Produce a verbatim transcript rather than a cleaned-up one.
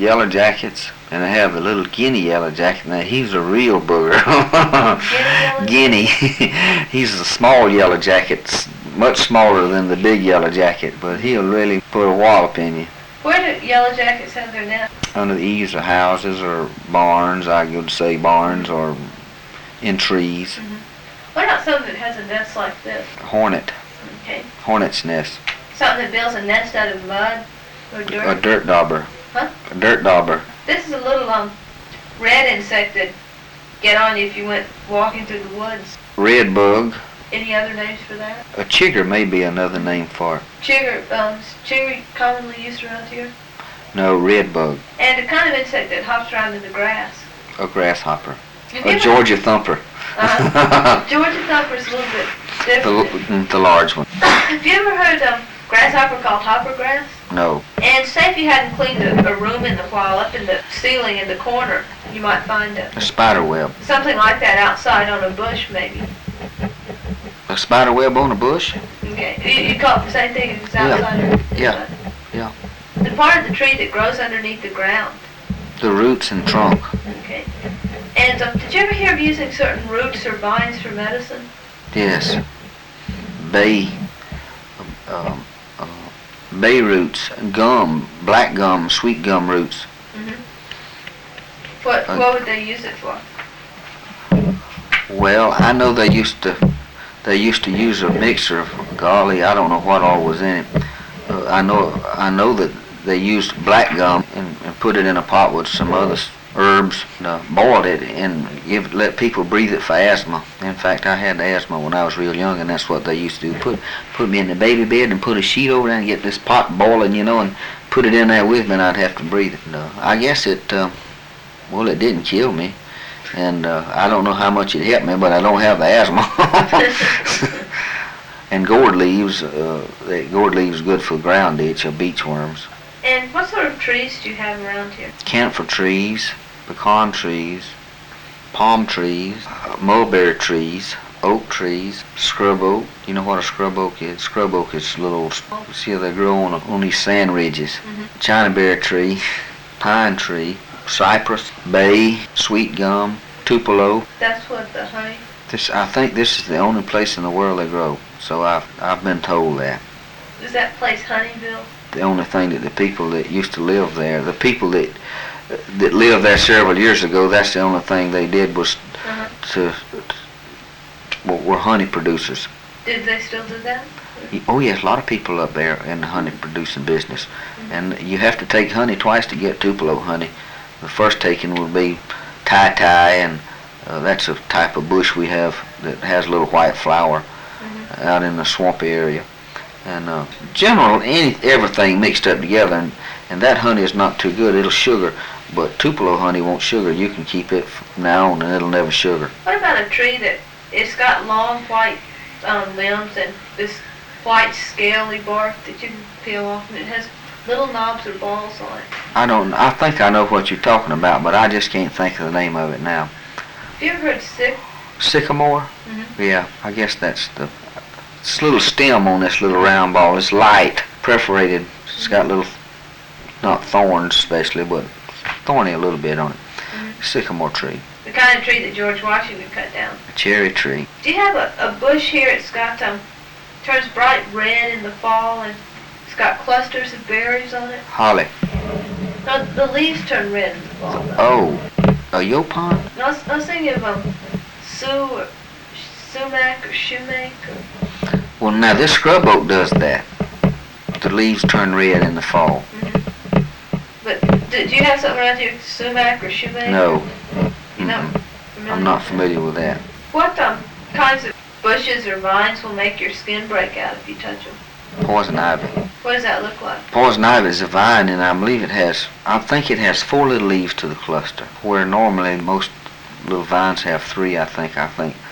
yellow jackets, and I have the little guinea yellow jacket. Now he's a real booger. Guinea. He's a small yellow jacket, much smaller than the big yellow jacket, but he'll really put a wallop in you. Where do yellow jackets have their nest? Under the eaves of houses or barns, I would say barns, or in trees. Mm-hmm. What about something that has a nest like this? Hornet. Okay. Hornet's nest. Something that builds a nest out of mud or dirt? A dirt dauber. Huh? A dirt dauber. This is a little um red insect that get on you if you went walking through the woods. Red bug. Any other names for that? A chigger may be another name for it. Chigger, um, is chigger commonly used around here? No, red bug. And a kind of insect that hops around in the grass. A grasshopper. Have A Georgia thumper. Uh, Georgia thumper is a little bit different. The, the large one. Have you ever heard of um, grasshopper called hopper grass? No. And say if you hadn't cleaned a, a room in a while, up in the ceiling in the corner, you might find a, A spider web. something like that outside on a bush maybe. A spider web on a bush? Okay. You, you call it the same thing as it's outside? Or Yeah. inside? Yeah. The part of the tree that grows underneath the ground. The roots and trunk. Okay. And um, did you ever hear of using certain roots or vines for medicine? Yes. Bay. Um, uh, bay roots, gum, black gum, sweet gum roots. Mm-hmm. What, Uh, what would they use it for? Well, I know they used to they used to use a mixture of, golly, I don't know what all was in it. Uh, I know I know that they used black gum and, and put it in a pot with some other s- herbs, and, uh, boiled it and give let people breathe it for asthma. In fact, I had asthma when I was real young, and that's what they used to do. Put put me in the baby bed and put a sheet over there and get this pot boiling, you know, and put it in there with me, and I'd have to breathe it. And, uh, I guess it, uh, well, it didn't kill me. And uh, I don't know how much it helped me, but I don't have the asthma. And gourd leaves, uh, the gourd leaves is good for ground ditch or beach worms. And what sort of trees do you have around here? Camphor trees, pecan trees, palm trees, uh, mulberry trees, oak trees, scrub oak. You know what a scrub oak is? Scrub oak is little, see how they grow on, on these sand ridges. Mm-hmm. Chinaberry tree, pine tree, cypress, bay, sweet gum, tupelo. That's what the honey. This, I think this is the only place in the world they grow. So I've, I've been told that. Is that place Honeyville? The only thing that the people that used to live there, the people that that lived there several years ago, that's the only thing they did was Uh-huh. to, well, were honey producers. Did they still do that? Oh yes, a lot of people up there in the honey producing business. Mm-hmm. And you have to take honey twice to get Tupelo honey. The first taking will be tie-tie, and uh, that's a type of bush we have that has a little white flower Mm-hmm. out in the swampy area. And uh, general, any, everything mixed up together, and, and that honey is not too good. It'll sugar, but Tupelo honey won't sugar. You can keep it from now on and it'll never sugar. What about a tree that it's got long white um, limbs and this white scaly bark that you can peel off, and it has little knobs or balls on it? I don't, I think I know what you're talking about, but I just can't think of the name of it now. Have you ever heard of sick? Sycamore? Mm-hmm. Yeah, I guess that's the, it's a little stem on this little round ball. It's light, perforated. It's got little, not thorns especially, but thorny a little bit on it. Mm-hmm. Sycamore tree. The kind of tree that George Washington cut down. A cherry tree. Do you have a, a bush here? It's got um, turns bright red in the fall, and it's got clusters of berries on it. Holly. No, the leaves turn red in the fall. Though. Oh, a yopon? No, I was, I was thinking of um, su or sumac or shumake. Or, Well, now this scrub oak does that. The leaves turn red in the fall. mm-hmm. But do, do you have something around here, sumac or shumake? No. You know, Mm-mm. I'm not familiar with that. What um, kinds of bushes or vines will make your skin break out if you touch them? Poison ivy. What does that look like? Poison ivy is a vine, and I believe it has, I think it has four little leaves to the cluster, where normally most little vines have three, I think. I think